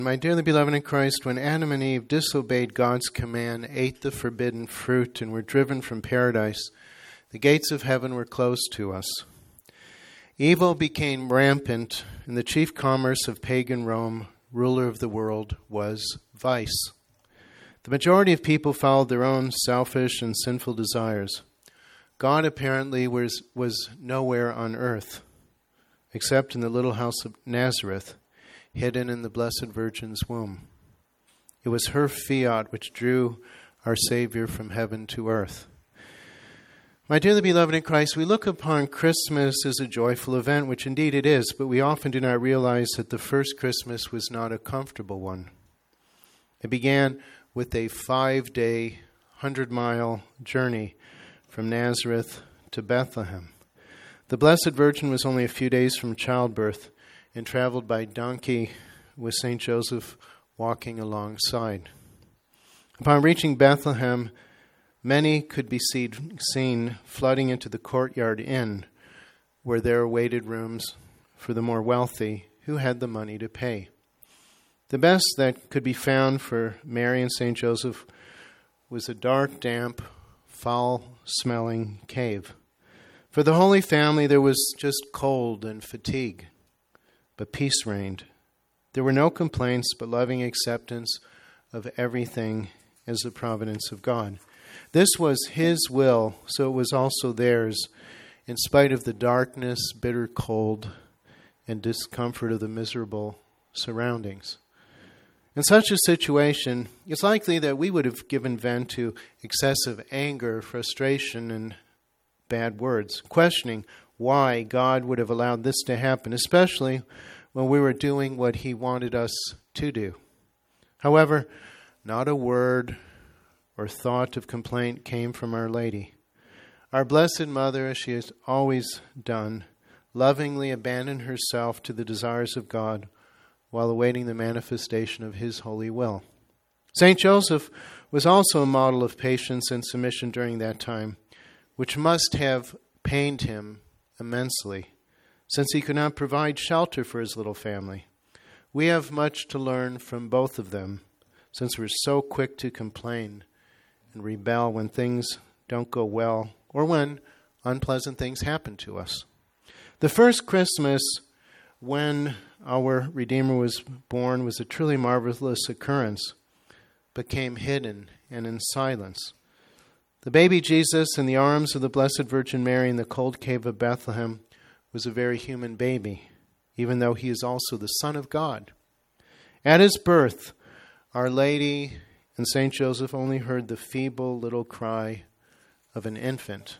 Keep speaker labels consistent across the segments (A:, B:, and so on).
A: My dearly beloved in Christ, when Adam and Eve disobeyed God's command, ate the forbidden fruit, and were driven from paradise, the gates of heaven were closed to us. Evil became rampant, and the chief commerce of pagan Rome, ruler of the world, was vice. The majority of people followed their own selfish and sinful desires. God apparently was nowhere on earth, except in the little house of Nazareth, hidden in the Blessed Virgin's womb. It was her fiat which drew our Savior from heaven to earth. My dearly beloved in Christ, we look upon Christmas as a joyful event, which indeed it is, but we often do not realize that the first Christmas was not a comfortable one. It began with a 5-day, 100-mile journey from Nazareth to Bethlehem. The Blessed Virgin was only a few days from childbirth and traveled by donkey with St. Joseph walking alongside. Upon reaching Bethlehem, many could be seen flooding into the courtyard inn, where there awaited rooms for the more wealthy who had the money to pay. The best that could be found for Mary and St. Joseph was a dark, damp, foul-smelling cave. For the Holy Family, there was just cold and fatigue. But peace reigned. There were no complaints, but loving acceptance of everything as the providence of God. This was His will, so it was also theirs, in spite of the darkness, bitter cold, and discomfort of the miserable surroundings. In such a situation, it's likely that we would have given vent to excessive anger, frustration, and bad words, questioning why God would have allowed this to happen, especially when we were doing what He wanted us to do. However, not a word or thought of complaint came from Our Lady. Our Blessed Mother, as she has always done, lovingly abandoned herself to the desires of God while awaiting the manifestation of His holy will. St. Joseph was also a model of patience and submission during that time, which must have pained him immensely, since he could not provide shelter for his little family. We have much to learn from both of them, since we're so quick to complain and rebel when things don't go well or when unpleasant things happen to us. The first Christmas, when our Redeemer was born, was a truly marvelous occurrence, but came hidden and in silence. The baby Jesus in the arms of the Blessed Virgin Mary in the cold cave of Bethlehem was a very human baby, even though He is also the Son of God. At His birth, Our Lady and St. Joseph only heard the feeble little cry of an infant.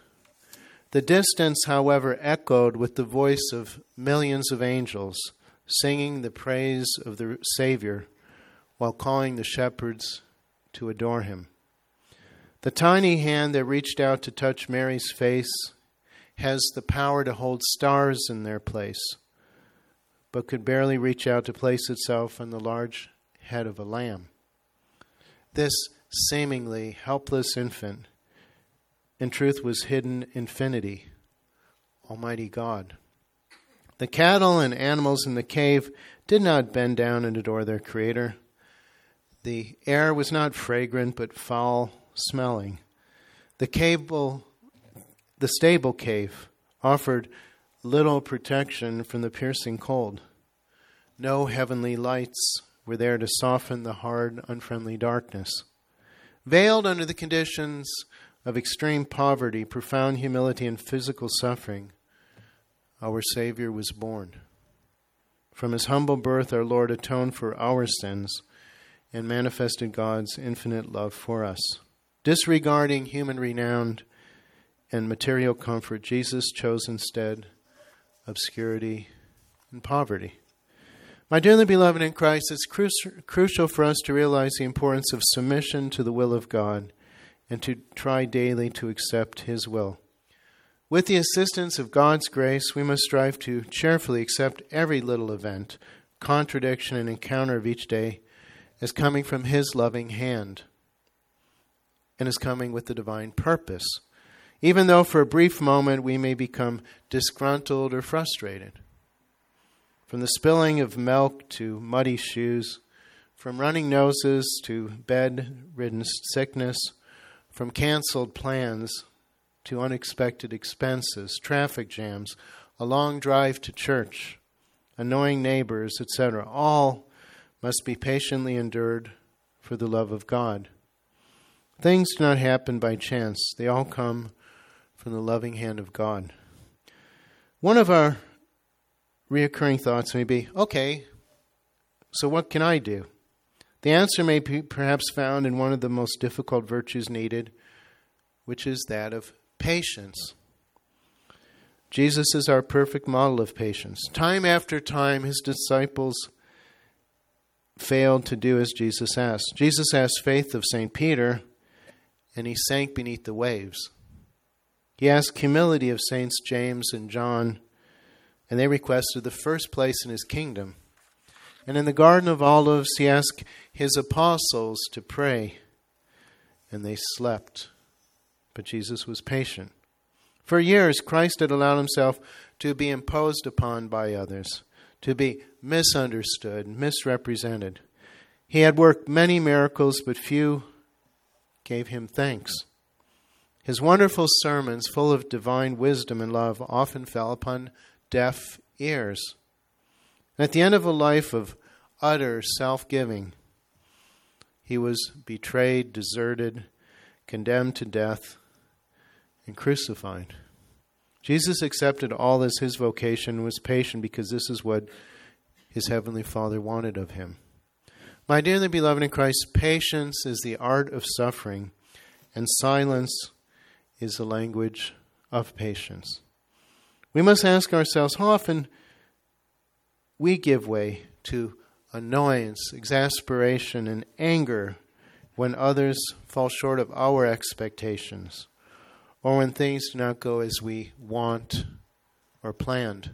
A: The distance, however, echoed with the voice of millions of angels singing the praise of the Savior while calling the shepherds to adore Him. The tiny hand that reached out to touch Mary's face has the power to hold stars in their place, but could barely reach out to place itself on the large head of a lamb. This seemingly helpless infant, in truth, was hidden infinity, Almighty God. The cattle and animals in the cave did not bend down and adore their Creator. The air was not fragrant, but foul-smelling. The stable cave offered little protection from the piercing cold. No heavenly lights were there to soften the hard, unfriendly darkness. Veiled under the conditions of extreme poverty, profound humility, and physical suffering, our Savior was born. From His humble birth, our Lord atoned for our sins and manifested God's infinite love for us. Disregarding human renown and material comfort, Jesus chose instead obscurity and poverty. My dearly beloved in Christ, it's crucial for us to realize the importance of submission to the will of God and to try daily to accept His will. With the assistance of God's grace, we must strive to cheerfully accept every little event, contradiction, and encounter of each day as coming from His loving hand and as coming with the divine purpose, even though for a brief moment we may become disgruntled or frustrated. From the spilling of milk to muddy shoes, from running noses to bed-ridden sickness, from canceled plans to unexpected expenses, traffic jams, a long drive to church, annoying neighbors, etc. All must be patiently endured for the love of God. Things do not happen by chance. They all come from the loving hand of God. One of our reoccurring thoughts may be, okay, so what can I do? The answer may be perhaps found in one of the most difficult virtues needed, which is that of patience. Jesus is our perfect model of patience. Time after time, his disciples failed to do as Jesus asked. Jesus asked faith of St. Peter, and he sank beneath the waves. He asked humility of Saints James and John, and they requested the first place in his kingdom. And in the Garden of Olives, he asked his apostles to pray, and they slept. But Jesus was patient. For years, Christ had allowed himself to be imposed upon by others, to be misunderstood, misrepresented. He had worked many miracles, but few gave him thanks. His wonderful sermons, full of divine wisdom and love, often fell upon deaf ears. And at the end of a life of utter self-giving, he was betrayed, deserted, condemned to death, and crucified. Jesus accepted all as his vocation and was patient because this is what his heavenly Father wanted of him. My dearly beloved in Christ, patience is the art of suffering, and silence is the language of patience. We must ask ourselves how often we give way to annoyance, exasperation, and anger when others fall short of our expectations, or when things do not go as we want or planned.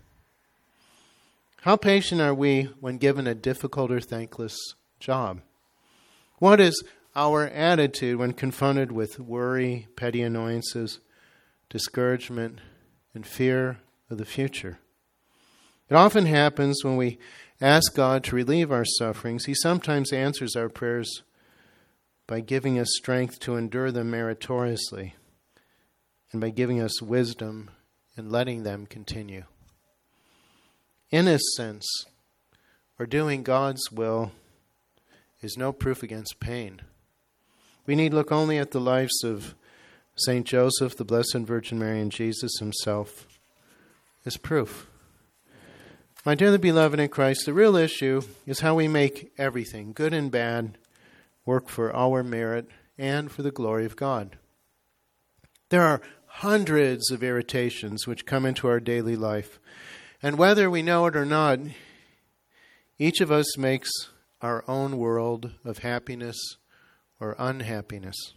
A: How patient are we when given a difficult or thankless job? What is our attitude when confronted with worry, petty annoyances, discouragement, and fear of the future? It often happens when we ask God to relieve our sufferings. He sometimes answers our prayers by giving us strength to endure them meritoriously, and by giving us wisdom and letting them continue. Innocence, or doing God's will, is no proof against pain. We need look only at the lives of St. Joseph, the Blessed Virgin Mary, and Jesus himself as proof. My dearly beloved in Christ, the real issue is how we make everything, good and bad, work for our merit and for the glory of God. There are hundreds of irritations which come into our daily life, and whether we know it or not, each of us makes our own world of happiness or unhappiness.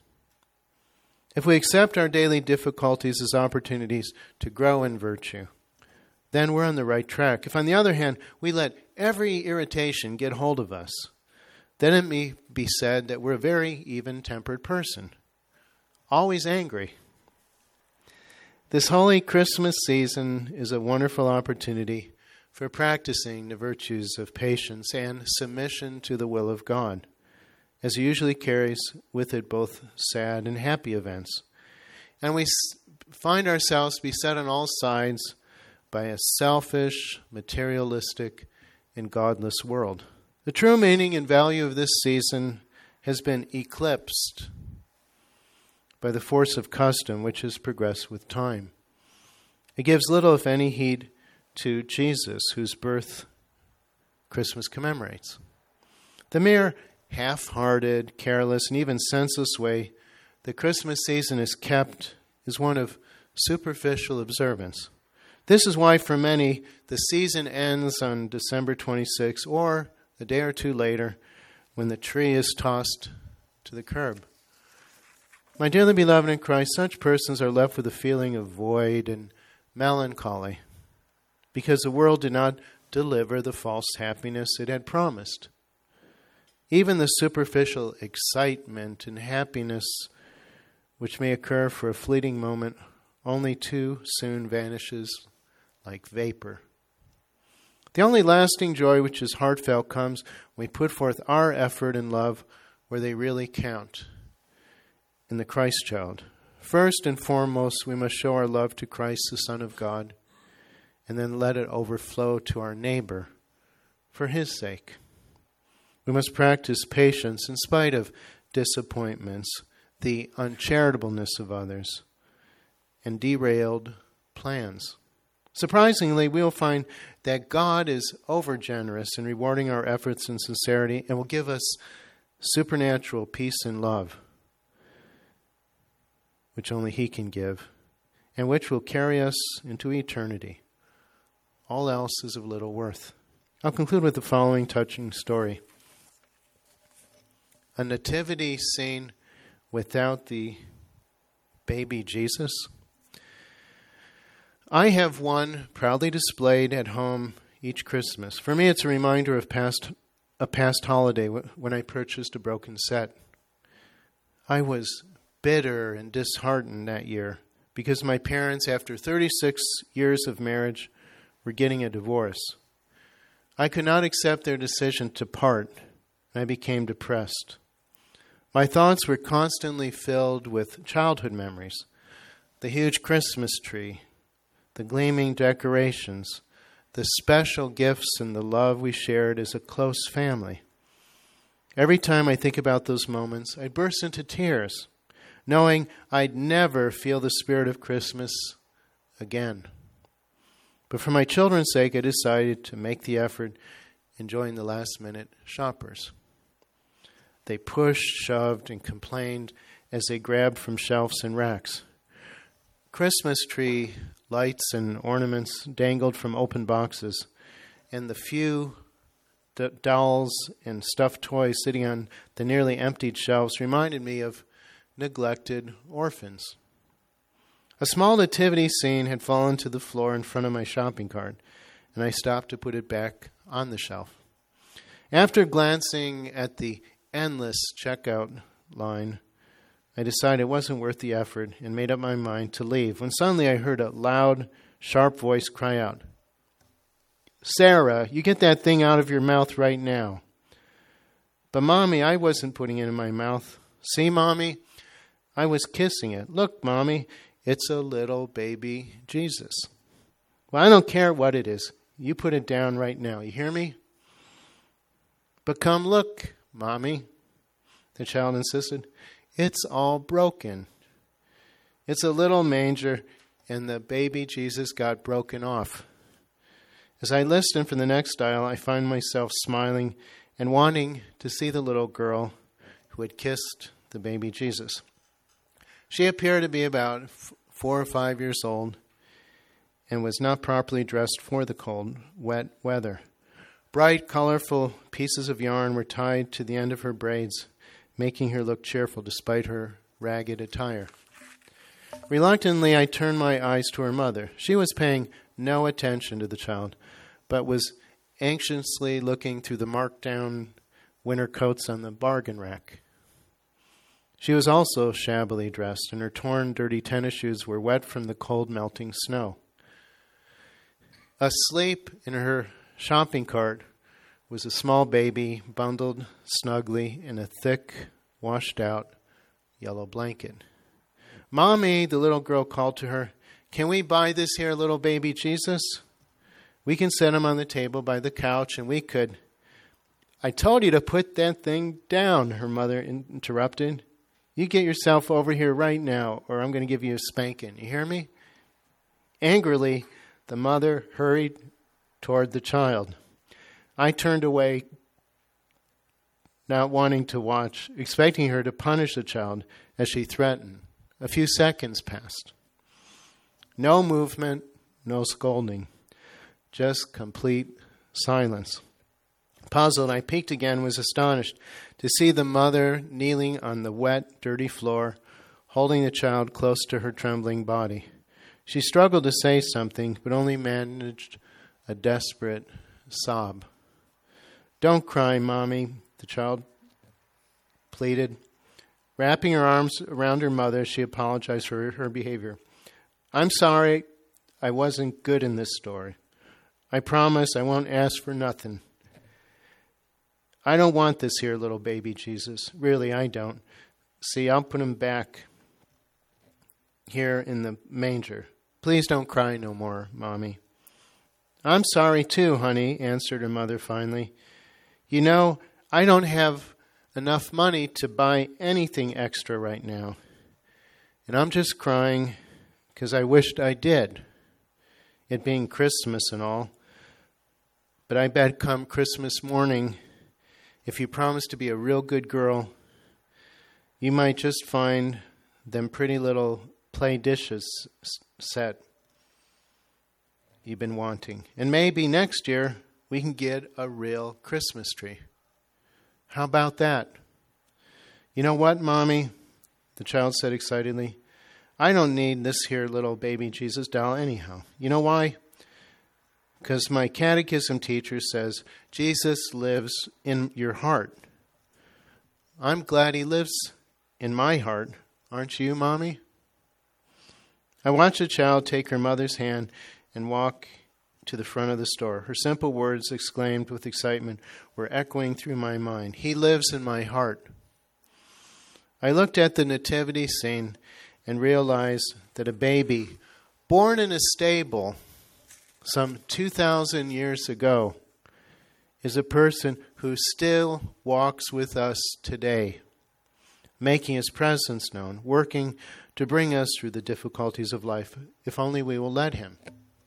A: If we accept our daily difficulties as opportunities to grow in virtue, then we're on the right track. If, on the other hand, we let every irritation get hold of us, then it may be said that we're a very even-tempered person, always angry. This holy Christmas season is a wonderful opportunity for practicing the virtues of patience and submission to the will of God, as it usually carries with it both sad and happy events. And we find ourselves beset on all sides by a selfish, materialistic, and godless world. The true meaning and value of this season has been eclipsed by the force of custom, which has progressed with time. It gives little, if any, heed to Jesus, whose birth Christmas commemorates. The mere half-hearted, careless, and even senseless way the Christmas season is kept is one of superficial observance. This is why, for many, the season ends on December 26, or a day or two later, when the tree is tossed to the curb. My dearly beloved in Christ, such persons are left with a feeling of void and melancholy, because the world did not deliver the false happiness it had promised. Even the superficial excitement and happiness which may occur for a fleeting moment only too soon vanishes like vapor. The only lasting joy which is heartfelt comes when we put forth our effort and love where they really count, in the Christ child. First and foremost, we must show our love to Christ, the Son of God, and then let it overflow to our neighbor for his sake. We must practice patience in spite of disappointments, the uncharitableness of others, and derailed plans. Surprisingly, we will find that God is overgenerous in rewarding our efforts and sincerity and will give us supernatural peace and love, which only He can give, and which will carry us into eternity. All else is of little worth. I'll conclude with the following touching story. A nativity scene without the baby Jesus. I have one proudly displayed at home each Christmas. For me, it's a reminder of a past holiday when I purchased a broken set. I was bitter and disheartened that year because my parents, after 36 years of marriage, were getting a divorce. I could not accept their decision to part, and I became depressed. My thoughts were constantly filled with childhood memories, the huge Christmas tree, the gleaming decorations, the special gifts and the love we shared as a close family. Every time I think about those moments, I burst into tears, knowing I'd never feel the spirit of Christmas again. But for my children's sake, I decided to make the effort and join the last-minute shoppers. They pushed, shoved, and complained as they grabbed from shelves and racks. Christmas tree lights and ornaments dangled from open boxes, and the few dolls and stuffed toys sitting on the nearly emptied shelves reminded me of neglected orphans. A small nativity scene had fallen to the floor in front of my shopping cart, and I stopped to put it back on the shelf. After glancing at the endless checkout line, I decided it wasn't worth the effort and made up my mind to leave, when suddenly I heard a loud, sharp voice cry out, "Sarah, you get that thing out of your mouth right now." But Mommy, I wasn't putting it in my mouth. See, Mommy? I was kissing it. Look, Mommy, it's a little baby Jesus. Well, I don't care what it is. You put it down right now. You hear me? But come look, Mommy, the child insisted. It's all broken. It's a little manger, and the baby Jesus got broken off. As I listen for the next aisle, I find myself smiling and wanting to see the little girl who had kissed the baby Jesus. She appeared to be about 4 or 5 years old and was not properly dressed for the cold, wet weather. Bright, colorful pieces of yarn were tied to the end of her braids, making her look cheerful despite her ragged attire. Reluctantly, I turned my eyes to her mother. She was paying no attention to the child, but was anxiously looking through the marked-down winter coats on the bargain rack. She was also shabbily dressed, and her torn, dirty tennis shoes were wet from the cold, melting snow. Asleep in her shopping cart was a small baby bundled snugly in a thick, washed-out yellow blanket. "Mommy," the little girl called to her, "can we buy this here little baby Jesus? We can set him on the table by the couch, and we could..." "I told you to put that thing down," her mother interrupted. "You get yourself over here right now, or I'm going to give you a spanking. You hear me?" Angrily, the mother hurried toward the child. I turned away, not wanting to watch, expecting her to punish the child as she threatened. A few seconds passed. No movement, no scolding, just complete silence. Puzzled, I peeked again, was astonished to see the mother kneeling on the wet, dirty floor, holding the child close to her trembling body. She struggled to say something, but only managed a desperate sob. "Don't cry, Mommy," the child pleaded. Wrapping her arms around her mother, she apologized for her behavior. "I'm sorry I wasn't good in this story. I promise I won't ask for nothing. I don't want this here little baby Jesus. Really, I don't. See, I'll put him back here in the manger. Please don't cry no more, Mommy. I'm sorry too, honey, answered her mother finally. You know, I don't have enough money to buy anything extra right now. And I'm just crying because I wished I did, it being Christmas and all. But I bet come Christmas morning, if you promise to be a real good girl, you might just find them pretty little play dishes set you've been wanting. And maybe next year we can get a real Christmas tree. How about that? You know what, Mommy? The child said excitedly. I don't need this here little baby Jesus doll anyhow. You know why? Because my catechism teacher says Jesus lives in your heart. I'm glad he lives in my heart. Aren't you, Mommy? I watched the child take her mother's hand and walk to the front of the store. Her simple words, exclaimed with excitement, were echoing through my mind. He lives in my heart. I looked at the nativity scene and realized that a baby born in a stable some 2,000 years ago is a person who still walks with us today, making his presence known, working to bring us through the difficulties of life, if only we will let him.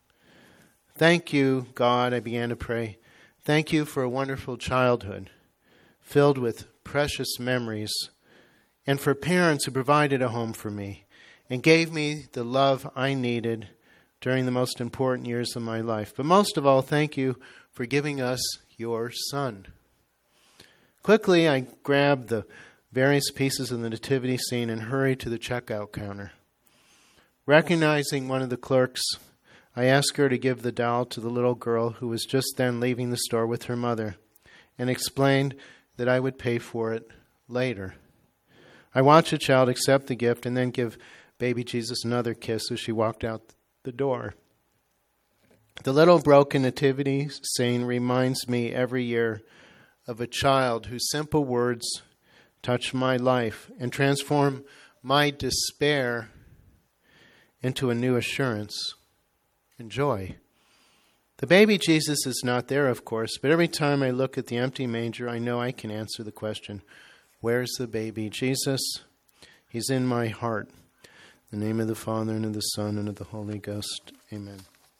A: Thank you, God, I began to pray. Thank you for a wonderful childhood filled with precious memories, and for parents who provided a home for me and gave me the love I needed during the most important years of my life. But most of all, thank you for giving us your Son. Quickly, I grabbed the various pieces of the nativity scene and hurried to the checkout counter. Recognizing one of the clerks, I asked her to give the doll to the little girl who was just then leaving the store with her mother, and explained that I would pay for it later. I watched the child accept the gift and then give baby Jesus another kiss as she walked out the door. The little broken nativity scene reminds me every year of a child whose simple words touch my life and transform my despair into a new assurance and joy. The baby Jesus is not there, of course, but every time I look at the empty manger, I know I can answer the question, where's the baby Jesus? He's in my heart. In the name of the Father, and of the Son, and of the Holy Ghost. Amen.